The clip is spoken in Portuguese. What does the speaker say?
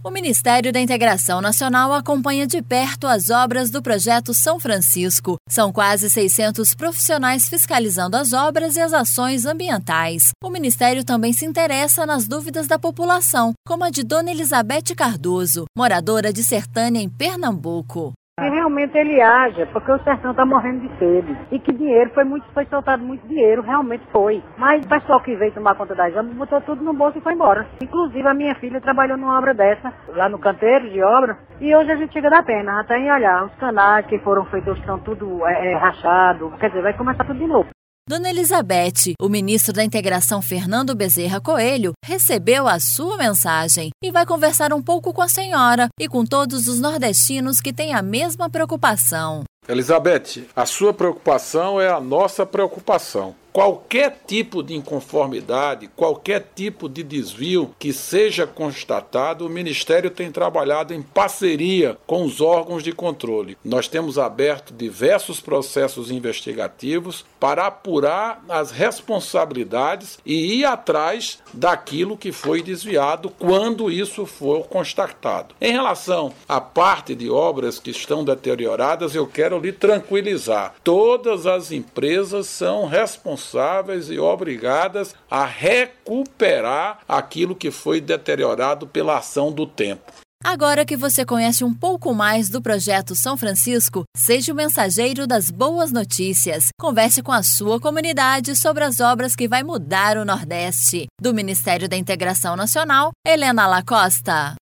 O Ministério da Integração Nacional acompanha de perto as obras do Projeto São Francisco. São quase 600 profissionais fiscalizando as obras e as ações ambientais. O Ministério também se interessa nas dúvidas da população, como a de Dona Elizabeth Cardoso, moradora de Sertânia, em Pernambuco. Que realmente ele haja, porque o sertão está morrendo de sede. E que dinheiro, foi soltado muito dinheiro, realmente foi. Mas o pessoal que veio tomar conta das obras botou tudo no bolso e foi embora. Inclusive a minha filha trabalhou numa obra dessa, lá no canteiro de obra, e hoje a gente chega da pena, até em olhar. Os canais que foram feitos estão tudo rachado, quer dizer, vai começar tudo de novo. Dona Elizabeth, o ministro da Integração Fernando Bezerra Coelho, recebeu a sua mensagem e vai conversar um pouco com a senhora e com todos os nordestinos que têm a mesma preocupação. Elizabeth, a sua preocupação é a nossa preocupação. Qualquer tipo de inconformidade, qualquer tipo de desvio que seja constatado, o Ministério tem trabalhado em parceria com os órgãos de controle. Nós temos aberto diversos processos investigativos para apurar as responsabilidades e ir atrás daquilo que foi desviado quando isso for constatado. Em relação à parte de obras que estão deterioradas, eu quero lhe tranquilizar. Todas as empresas são responsáveis e obrigadas a recuperar aquilo que foi deteriorado pela ação do tempo. Agora que você conhece um pouco mais do Projeto São Francisco, seja o mensageiro das boas notícias. Converse com a sua comunidade sobre as obras que vai mudar o Nordeste. Do Ministério da Integração Nacional, Helena Lacosta.